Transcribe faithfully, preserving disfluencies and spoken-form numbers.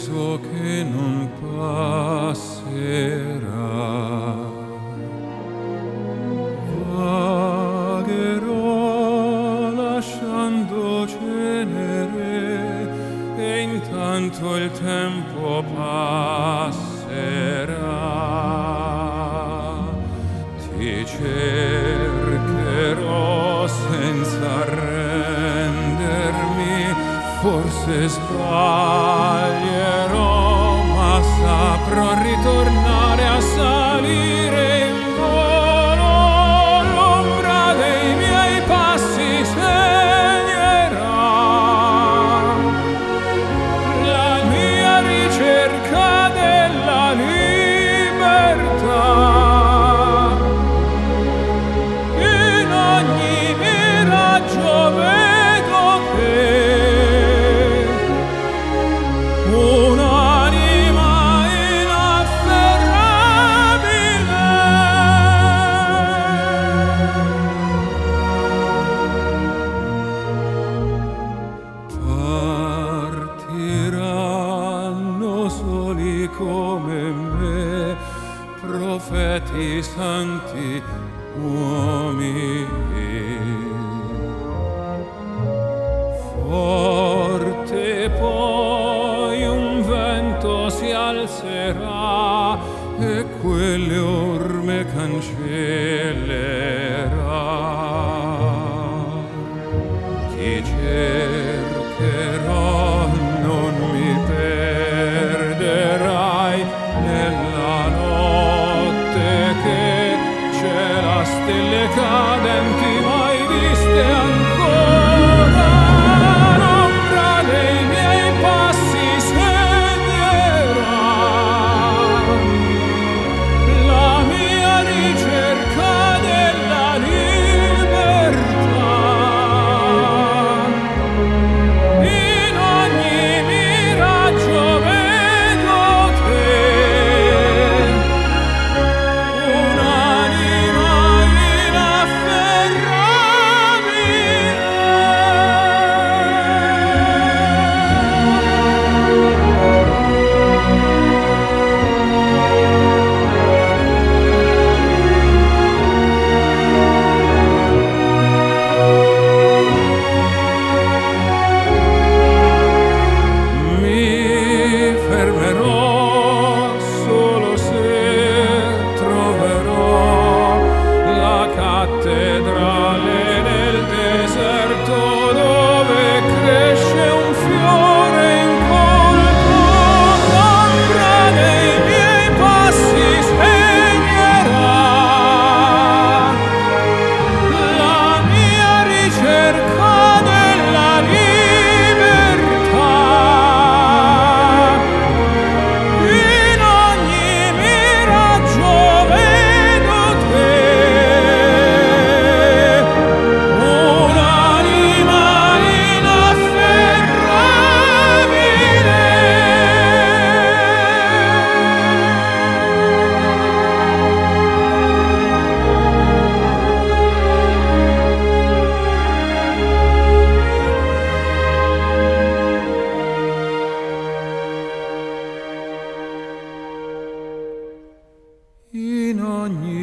so che non passerà. Vagherò lasciando cenere e intanto il tempo passerà. Ti cercherò senza rendermi, forse sbaglierò, ma saprò ritornare a salire in volo. L'ombra dei miei passi segnerà la mia ricerca della libertà. In ogni miraggio vedo che un'anima inafferrabile partiranno soli come me, profeti santi uomini. Forte poi un vento si alzerà e quelle orme cancellerà. Ti cercherò, non mi perderai nella notte che cela stelle cadenti mai viste ancora. L'ombra dei miei passi segnerà la mia ricerca della libertà. In ogni miraggio vedo te, un'anima mi fermerò solo se troverò la cattedrale nel deserto dove cresce un fiore incolto. L'ombra dei miei passi segnerà la mia ricerca della libertà. In ogni miraggio vedo te, un'anima inafferrabile. In ogni